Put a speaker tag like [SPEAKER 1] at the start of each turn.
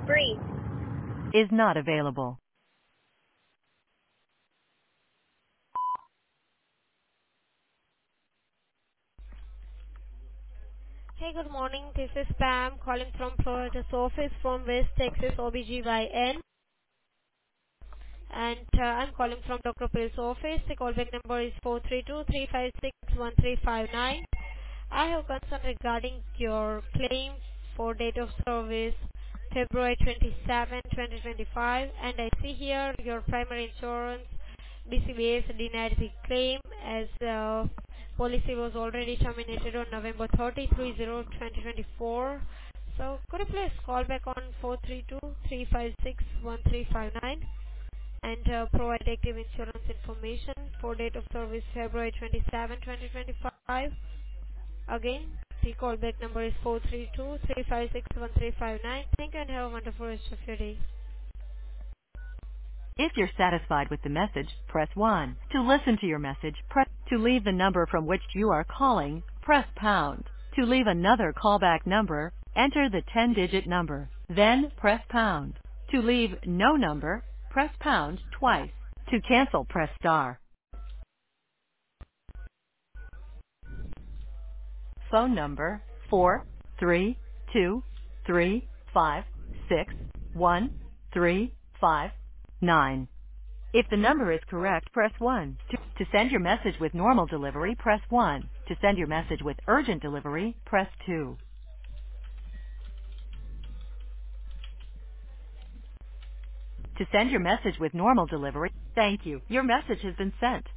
[SPEAKER 1] Breathe.
[SPEAKER 2] Is not available.
[SPEAKER 3] Hey, good morning. This is Pam calling from Florida's office from West Texas OBGYN. And I'm calling from Dr. Pill's office. The callback number is 432-356-1359. I have concern regarding your claim for date of service February 27, 2025, and I see here your primary insurance BCBS denied the claim as policy was already terminated on November 30, 2024. So could you please call back on 432-356-1359 and provide active insurance information for date of service February 27, 2025. Again, the callback number is 432-356-1359. Thank you and have a wonderful rest of your day.
[SPEAKER 2] If you're satisfied with the message, press 1. To listen to your message, press. To leave the number from which you are calling, press pound. To leave another callback number, enter the 10-digit number, then press pound. To leave no number, press pound twice. To cancel, press star. Phone number 432-356-1359. If the number is correct, press 1. To send your message with normal delivery, press 1. To send your message with urgent delivery, press 2. To send your message with normal delivery, thank you. Your message has been sent.